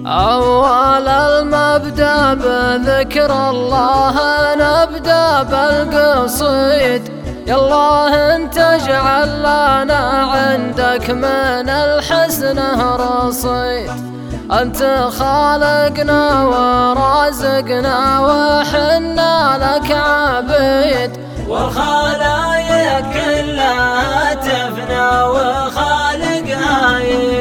أول المبدأ بذكر الله نبدأ بالقصيد. يا الله انت اجعل لنا عندك من الحسن رصيد. انت خالقنا ورازقنا وحنا لك عبيد، والخلايق كلها تفنى وخالقها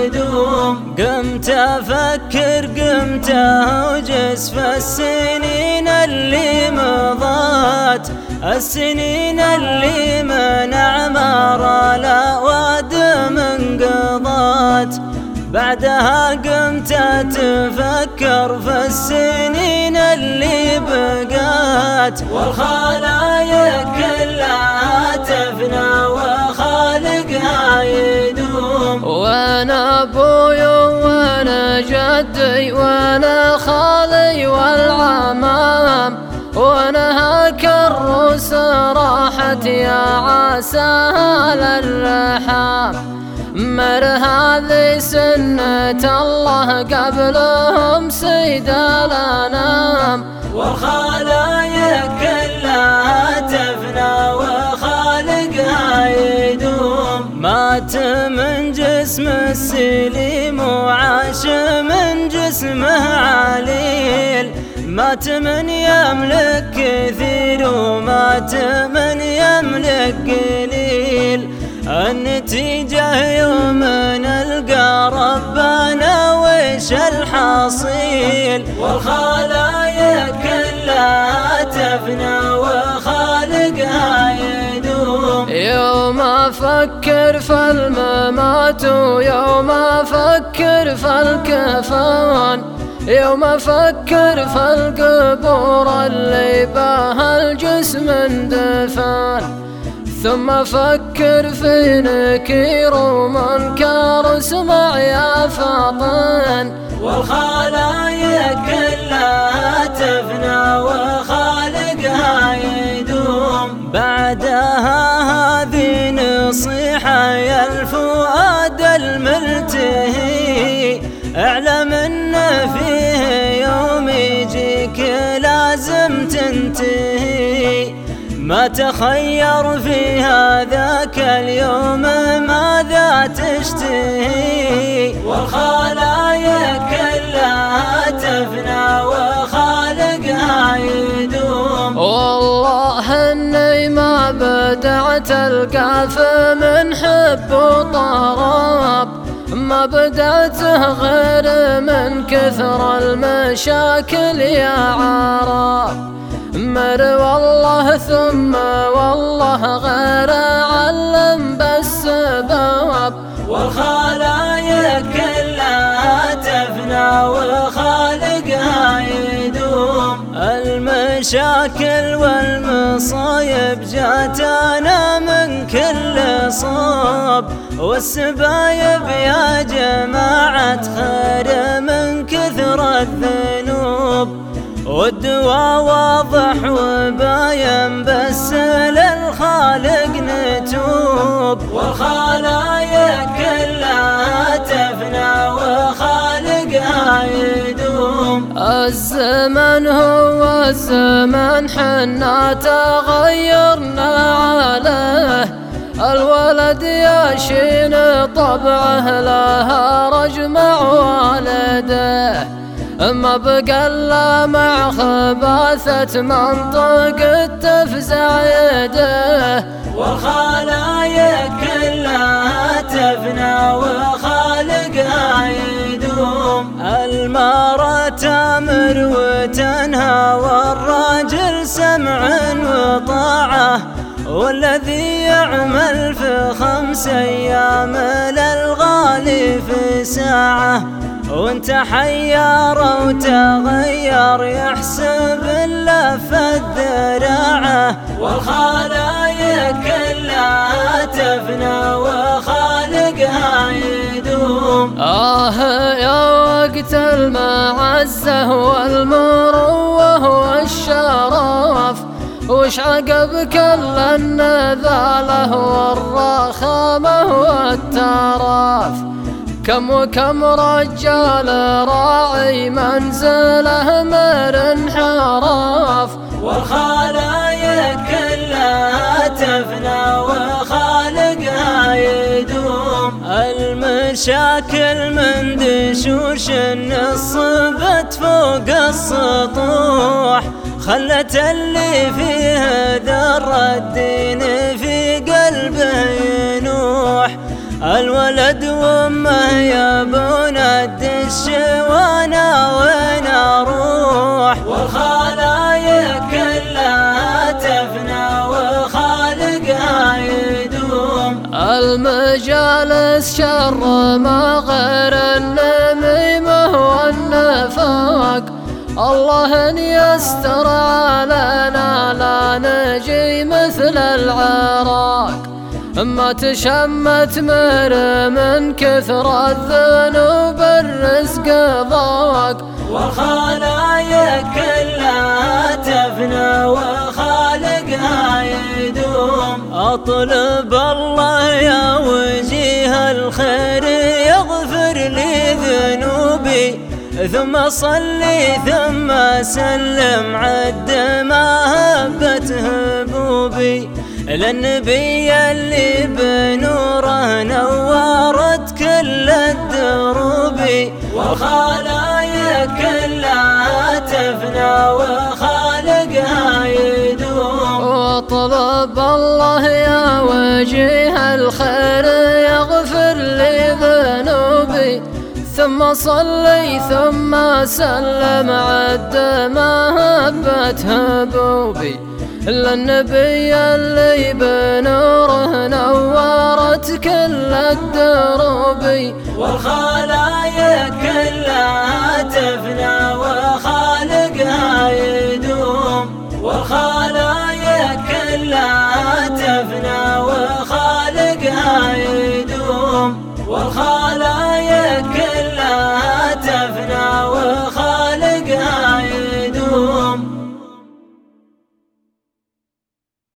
يدوم. قمت افكر قمت اوجس في السنين اللي مضت، السنين اللي من اعمار الاوادم انقضت. بعدها قمت اتفكر في السنين اللي بقات، والخلايق كلها تفنى وخالقها يدوم. وانا ابوي وانا جدي وانا خالي والعمام، وانا هاك الروس راحت يا عسى للرحام. مر هذه سنة الله قبلهم سيد الأنام، والخلايق كلها تفنى وخالقها يدوم. مات من جسم السليم وعاش من جسمه عليل، مات من يملك كثير ومات من يملك قليل. النتيجة يوم نلقى ربنا وش الحصيل، والخلايق كلها تفنى وخالقها يدوم. يوم افكر في الممات ويوم افكر في الكفان، يوم افكر في القبور اللي بها الجسم اندفان. ثم افكر في نكير ومنكر اسمع يا فطن، والخلايق كلها تفنى وخالقها يدوم. بعدها هذه نصيحة يا الفؤاد الملتهي، اعلم ان فيه يوم يجيك لازم تنتهي. ما تخير في هذاك اليوم ماذا تشتهي، والخلايق كلها تفنى وخالقها يدوم. والله اني ما بدعت القاف من حب وطراب، ما بدأته غير من كثر المشاكل يا عرب. مر والله ثم والله غير علم بالسبب، والخلايق كلها تفنى وخالقها يدوم. المشاكل والمصايب جاتنا من كل صوب، والسبايب يا جماعة خير من كثر الذنوب. والدواء واضح وباين بس للخالق نتوب، والخلايق كلها تفنى وخالقها يدوم. الزمن هو الزمن حنا تغيرنا عليه، الولد يشين طبعه لها رجمع والده. ما بقى الا مع خباثة منطق تفزع يده، والخلايق كلها تفنى وخالقها يدوم. المرأة تأمر وتنهى والراجل سمع وطاعة، والذي يعمل في 5 أيام للغالي في ساعة. وانت حيار وتغير يحسب اللف الذراعة، والخلايق كلها تفنى وخالقها يدوم. يا وقت المعزة والمروة والشرف، وش عقب كل النذالة والرخامة والتراف. كم وكم رجال راعي منزله من انحراف، والخلايق كلها تفنى وخالقها يدوم. المشاكل من دشوش نصبت فوق السطوح، خلت اللي فيه در الدين في قلبه ينوح. الولد وامه يبون الدش وانا وين اروح، والخلايق كلها تفنى وخالقها يدوم. المجالس شر ما غير النميمة والنفاق، الله ان يستر علينا لا نجي مثل العراق. ما تشمت من كثر الذنوب الرزق ضاق، والخلايق كلها تفنى وخالقها يدوم. اطلب الله يا وجيه الخير يغفر لي ذنوبي، ثم صلي ثم سلم عد ما هبت هبوبي. للنبي اللي بنوره نورت كل الدروب، والخلايق كلها تفنى وخالقها يدوم. واطلب الله يا وجيه الخير يغفر لي ذنوبي، ثم صلي ثم سلم عد ما هبت هبوبي. للنبي اللي بنوره نورت كل الدروب، والخلايق كلها